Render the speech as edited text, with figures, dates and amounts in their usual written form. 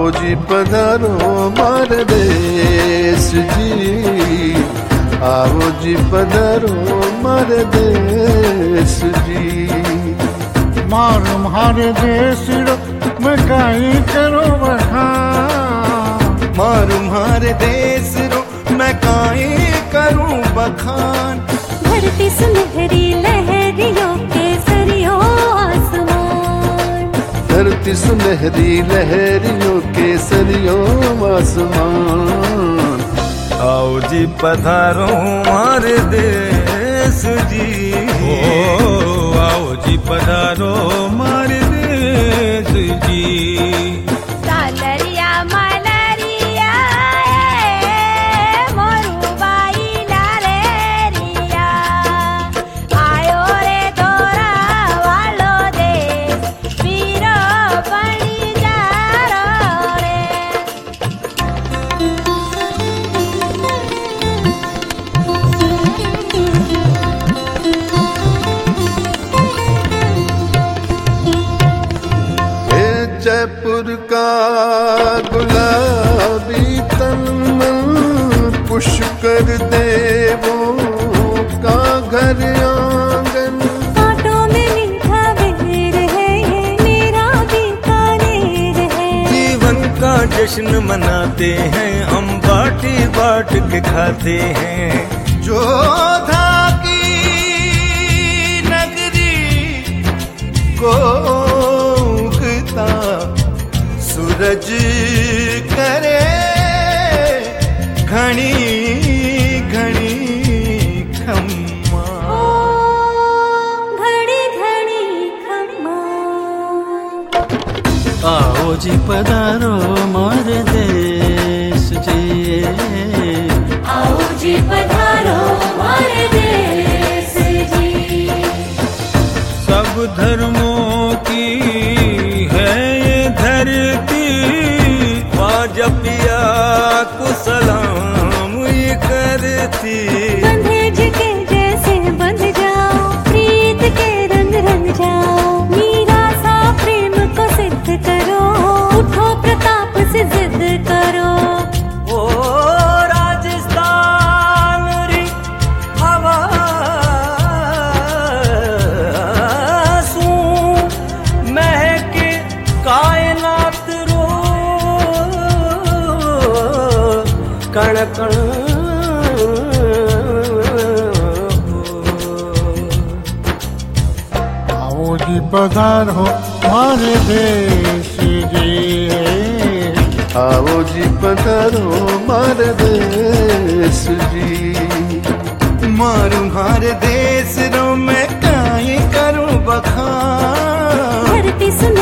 जी पधारो मार देश जी, आओ जी पधारो मार देश जी। मारू मारे देश रो मैं काई करो बखान, मारू मारे देश रो मैं काई करूं बखान। धरती सुनहरी लहरियों के सरियों आसमान, धरती सुनहरी लहरियों के सरियों आसमान। आओ जी पधारो हमारे देश जी, ओ आओ जी पधारो हमारे देश जी। सालरिया मलरिया मोरू बाई लालेरिया, आयो रे तोरा वालो देश वीरो बनी जारो रे। जयपुर का गुलाबी तन पुष्कर देवों का घर आंगन। कांटों में मीठा बेर है ये मेरा बीकानेर है। जीवन का जश्न मनाते हैं हम बाटी बाट के खाते हैं। जोधा की नगरी को सूरज करे घनी घनी खम्मा, घड़ी घड़ी खम्मा। आओ जी पधारो मार देश जी, आओ जी पधारो मार देश जी। सब धर्मों की है ये धरती, जपिया को सलाम ये करती। बंधेज के जैसे बंध जाओ, प्रीत के रंग रंग जाओ। मीरा सा प्रेम को सिद्ध करो, उठो प्रताप से जिद करो। ओ राजस्थान री हवा सू महके कायनात कण कण। आओ जी पधारो मारे देश जी, आओ जी पधारो मार देश जी। मारू मारे देश रो मैं काई करूं बखान। धरती